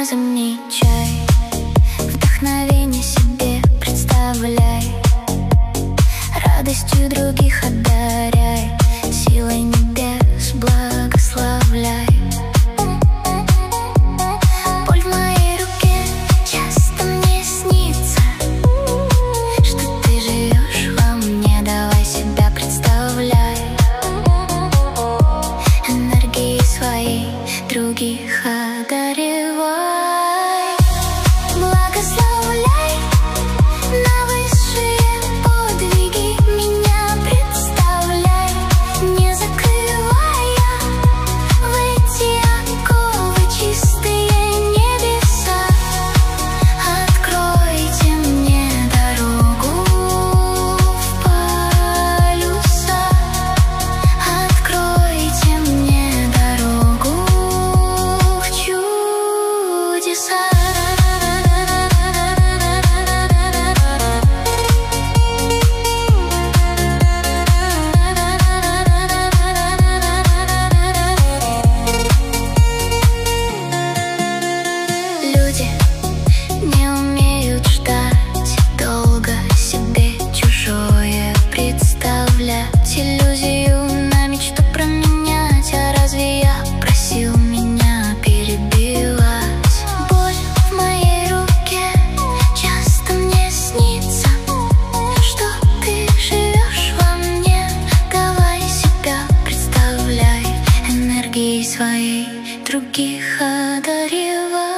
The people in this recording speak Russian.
замечай, вдохновение себе представляй, радостью других одаряй, силой небес благословляй. Боль в моей руке часто мне снится, что ты живешь во мне, давай себя представляй, энергии своей других одаривай. Благословляй на высшие подвиги меня представляй, не закрывая в эти оковы чистые небеса. Откройте мне дорогу в полюса, откройте мне дорогу в чудеса. Люди не умеют ждать долго, себе чужое представлять, иллюзию на мечту променять. А разве я просил меня перебивать? Боль в моей руке часто мне снится, что ты живешь во мне, давай себя представляй, энергией своей других одаривай.